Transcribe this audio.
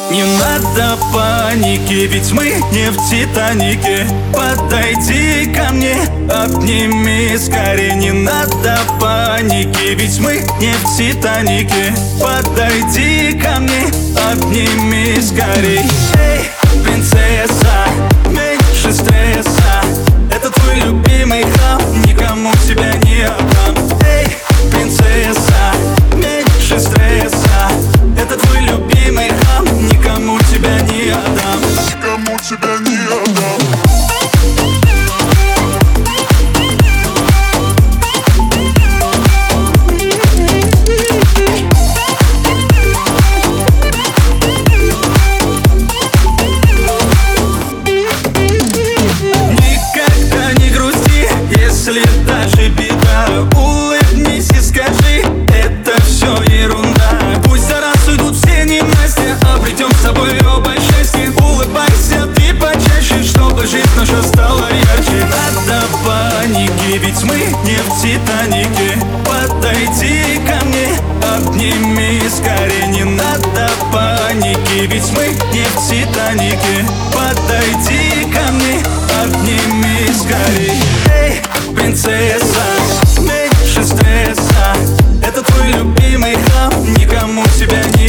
Не надо паники, ведь мы не в Титанике. Подойди ко мне, обними скорее. Не надо паники, ведь мы не в Титанике. Подойди ко мне, обними скорей. Эй, принцесса, меньше стресса. Это твой любимый храм, никому тебя не отдам. Эй, принцесса, меньше стресса. Это твой любимый храм, никому тебя не отдам. Никому тебя не отдам. Никогда не грусти, если даже беда. Улыбнись и скажи, это все ерунда. Пусть за раз уйдут все ненастья, обретем с тобой оба счастье. Улыбайся ты почаще, чтобы жизнь наша стала ярче. Надо паники, ведь мы не в Титанике. Подойди ко мне, обними скорее. Не надо паники, ведь мы не в Титанике. Подойди ко мне, обними скорей. Эй, принцесса, меньше стресса. Это твой любимый храм, никому тебя не